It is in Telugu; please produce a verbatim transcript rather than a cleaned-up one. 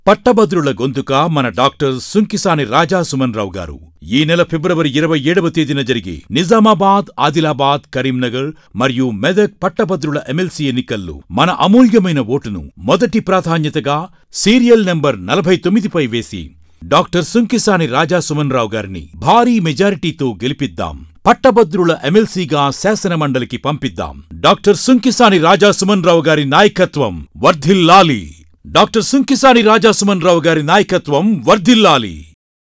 పట్టభద్రుల గొంతుక మన డాక్టర్ సుంకిసాని రాజా సుమన్ రావు గారు ఈ నెల ఫిబ్రవరి ఇరవై ఏడవ తేదీన జరిగే నిజామాబాద్, ఆదిలాబాద్, కరీంనగర్ మరియు మెదక్ పట్టభద్రుల ఎమ్మెల్సీ ఎన్నికల్లో మన అమూల్యమైన ఓటును మొదటి ప్రాధాన్యతగా సీరియల్ నంబర్ నలభై తొమ్మిదిపై వేసి డాక్టర్ సుంకిసాని రాజా సుమన్ రావు గారిని భారీ మెజారిటీతో గెలిపిద్దాం. పట్టభద్రుల ఎమ్మెల్సీగా శాసనమండలికి పంపిద్దాం. డాక్టర్ సుంకిసాని రాజా సుమన్ రావు గారి నాయకత్వం వర్ధిల్లాలి. డాక్టర్ సుంకిసాని రాజా సుమన్ రావు గారి నాయకత్వం వర్ధిల్లాలి.